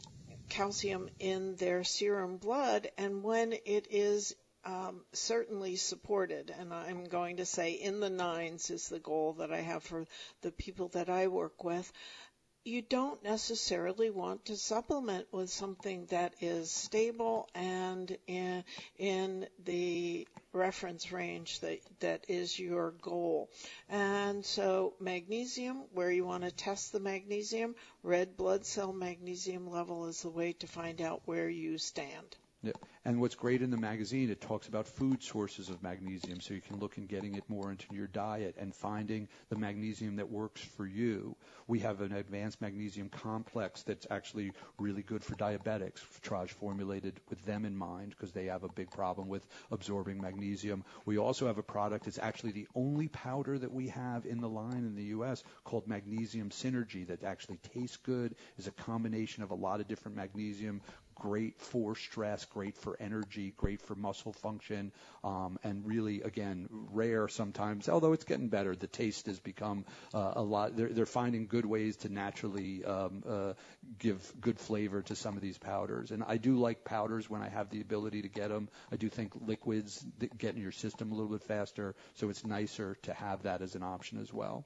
calcium in their serum blood, and when it is um, certainly supported, and I'm going to say in the nines is the goal that I have for the people that I work with, you don't necessarily want to supplement with something that is stable and in, in the reference range that, that is your goal. And so magnesium, where you want to test the magnesium, red blood cell magnesium level is the way to find out where you stand. Yeah. And what's great in the magazine, it talks about food sources of magnesium, so you can look in getting it more into your diet and finding the magnesium that works for you. We have an advanced magnesium complex that's actually really good for diabetics. Traj formulated with them in mind because they have a big problem with absorbing magnesium. We also have a product that's actually the only powder that we have in the line in the U S called Magnesium Synergy that actually tastes good, is a combination of a lot of different magnesium, great for stress, great for energy, great for muscle function, um, and really, again, rare sometimes, although it's getting better. The taste has become uh, a lot. They're, they're finding good ways to naturally um, uh, give good flavor to some of these powders. And I do like powders when I have the ability to get them. I do think liquids get in your system a little bit faster, so it's nicer to have that as an option as well.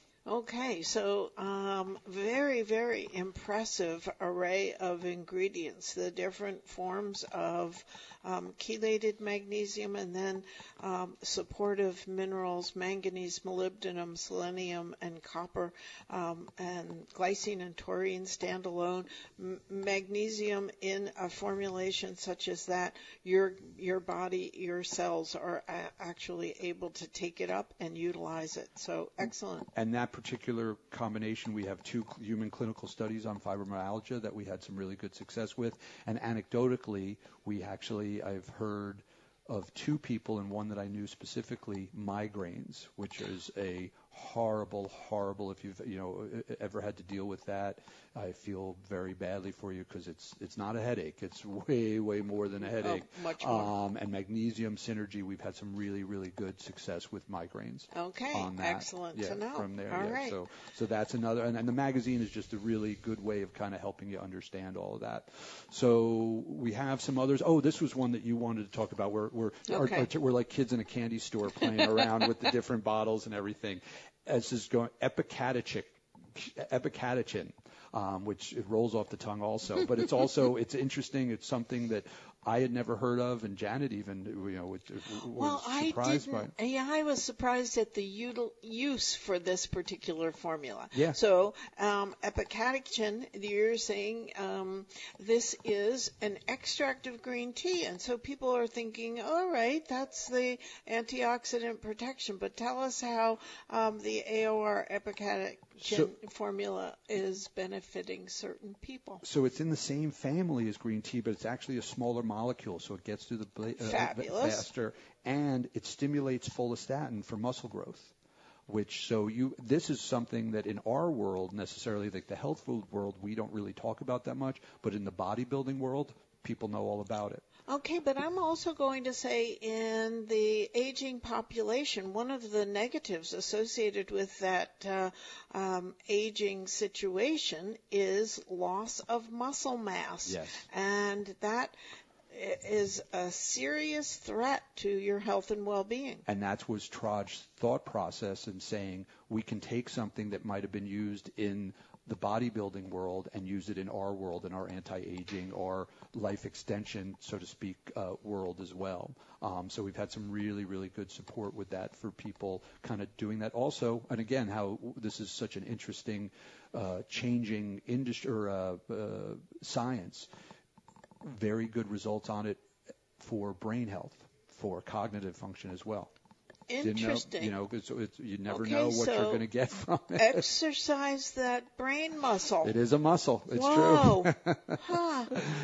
Okay, so um, very, very impressive array of ingredients, the different forms of um, chelated magnesium and then um, supportive minerals, manganese, molybdenum, selenium, and copper, um, and glycine and taurine standalone. M- magnesium in a formulation such as that, your your body, your cells are a- actually able to take it up and utilize it. So excellent. And that particular combination, we have two human clinical studies on fibromyalgia that we had some really good success with. And anecdotally, we actually, I've heard of two people, and one that I knew specifically, migraines, which is a horrible, horrible, if you've you know ever had to deal with that, I feel very badly for you because it's it's not a headache. It's way, way more than a headache. Oh, much more. Um, and Magnesium Synergy, we've had some really, really good success with migraines. Okay, on that. excellent yeah, to know. From there, all yeah. right. So, so that's another, and, and the magazine is just a really good way of kind of helping you understand all of that. So we have some others. Oh, this was one that you wanted to talk about. We're we're Okay. our, our, we're like kids in a candy store playing around with the different bottles and everything. This is going epicatechin, epicatechin, um, which it rolls off the tongue also. But it's also it's interesting. It's something that I had never heard of, and Janet even you know was, was well, surprised I didn't, by. Yeah, I was surprised at the util, use for this particular formula. Yeah. So, um, epicatechin, you're saying um, this is an extract of green tea, and so people are thinking, all right, that's the antioxidant protection. But tell us how um, the A O R epicatechin So- formula is benefiting certain people. So it's in the same family as green tea, but it's actually a smaller molecule, so it gets through the bla- uh, Fabulous. faster, and it stimulates follistatin for muscle growth. Which so you this is something that in our world necessarily, like the health food world, we don't really talk about that much, but in the bodybuilding world, people know all about it. Okay, but I'm also going to say in the aging population, one of the negatives associated with that uh, um, aging situation is loss of muscle mass. Yes. And that is a serious threat to your health and well-being. And that was Traj's thought process in saying we can take something that might have been used in the bodybuilding world and use it in our world, in our anti-aging or life extension, so to speak, uh, world as well. Um, so we've had some really, really good support with that for people kind of doing that also. And again, how this is such an interesting, uh, changing industry or uh, uh, science. Very good results on it for brain health, for cognitive function as well. Interesting. Know, you know, it's, it's, you never okay, know what so you're going to get from it. Exercise that brain muscle. It is a muscle. It's Whoa. true. Huh.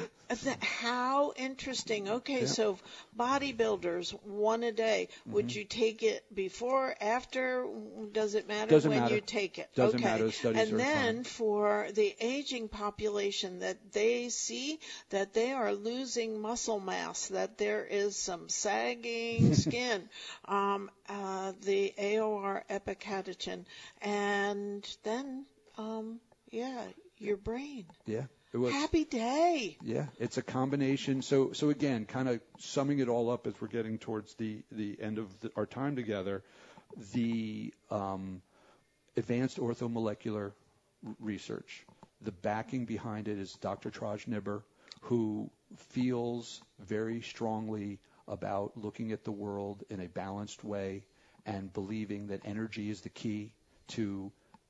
How interesting. Okay, yeah. So bodybuilders, one a day. Mm-hmm. Would you take it before, after? Does it matter Doesn't when matter. you take it? Doesn't okay. matter. Studies and are then fine. For the aging population, that they see that they are losing muscle mass, that there is some sagging skin, um, uh, the A O R epicatogen, and then, um, yeah, your brain. Yeah. It was, Happy day. Yeah, it's a combination. So, so again, kind of summing it all up as we're getting towards the, the end of the, our time together, the um, advanced orthomolecular r- research, the backing behind it is Doctor Traj Nibber, who feels very strongly about looking at the world in a balanced way and believing that energy is the key to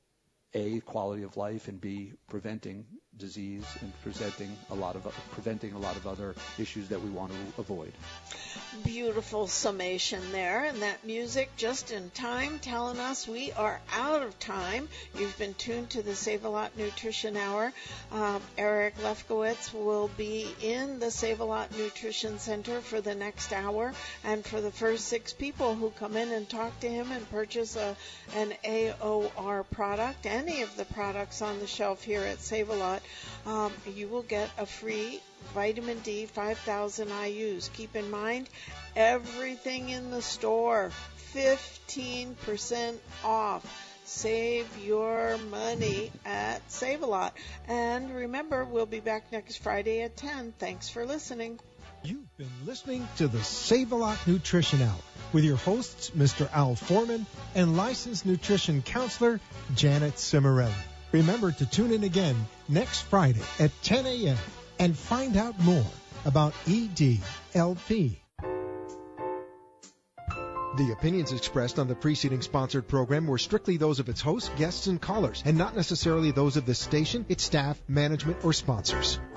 A, quality of life, and B, preventing disease and presenting a lot of preventing a lot of other issues that we want to avoid. Beautiful summation there, and that music just in time telling us we are out of time. You've been tuned to the Save-A-Lot Nutrition Hour. Um, Eric Lefkowitz will be in the Save-A-Lot Nutrition Center for the next hour, and for the first six people who come in and talk to him and purchase a, an A O R product, any of the products on the shelf here at Save-A-Lot, um, you will get a free vitamin D five thousand I U's. Keep in mind, everything in the store, fifteen percent off. Save your money at Save-A-Lot. And remember, we'll be back next Friday at ten. Thanks for listening. You've been listening to the Save-A-Lot Nutrition Hour with your hosts, Mister Al Foreman and licensed nutrition counselor, Janet Cimarelli. Remember to tune in again next Friday at ten a.m. and find out more about E D L P. The opinions expressed on the preceding sponsored program were strictly those of its hosts, guests, and callers, and not necessarily those of the station, its staff, management, or sponsors.